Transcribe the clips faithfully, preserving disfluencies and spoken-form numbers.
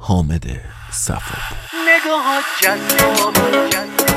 حامد صفا. نگاهات جذابه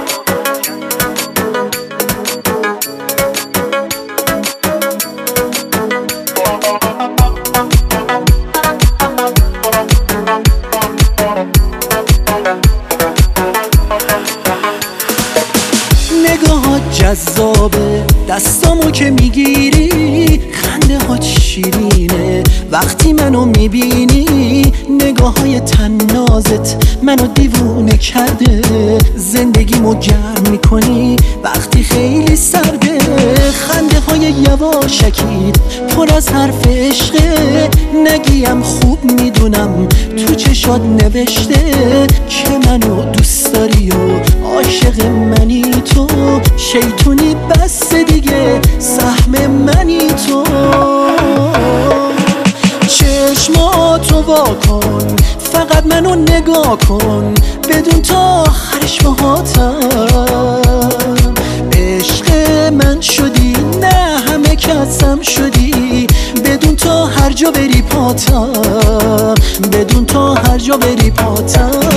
نگاهات جذابه، دستامو که میگیری خنده ها شیرینه، وقتی منو میبینی نگاههای تنازت منو دیوونه کرده، زندگیمو گرم میکنی وقتی خیلی سرده، خنده های یواشکیت پر از حرف عشقه، نگیم خوب میدونم تو چشات نوشته که منو دوست داری و عاشق منی تو، شیطونی بس دیگه سهم منی تو، چشماتو واکن فقط منو نگاه کن، بدون تا آخرش باهاتم، عشق من شدی نه همه کسم شدی، بدون تا هر جا بری پاتم، بدون تا هر جا بری پاتم.